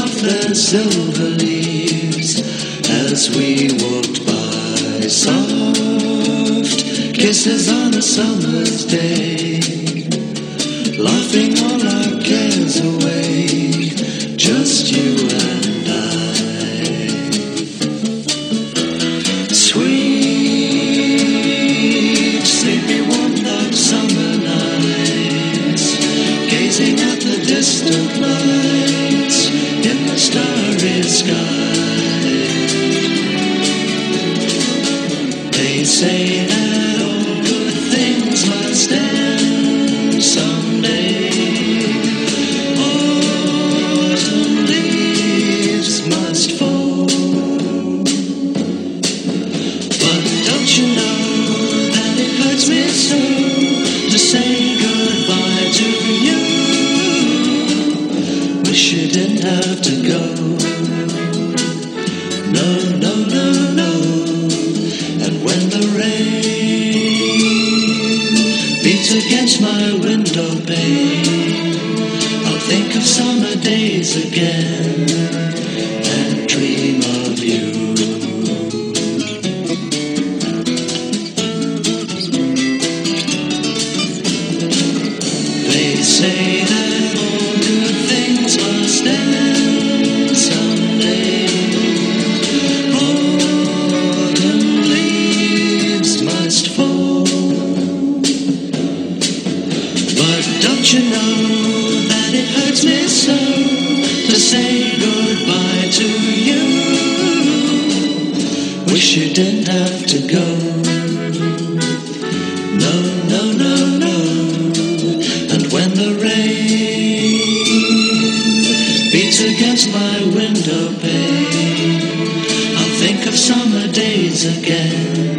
off their silver leaves as we walked by. Soft kisses on a summer's day, laughing all our cares away, just you and I. Sweet, sleepy, warm love summer nights, gazing at the distant lights in the starry sky. They say that all good things must end someday. Autumn leaves must fall. But don't you know that it hurts me so to say goodbye to you? Wish you didn't have to go. No, no, no, no. And when the rain beats against my window pane, I'll think of summer days again and dream of you. They say that all good things must end someday. Autumn leaves must fall. But don't you know that it hurts me so to say goodbye to you? Wish you didn't have to go. No, no, no, no. And when the rain beats against my window pane, I'll think of summer days again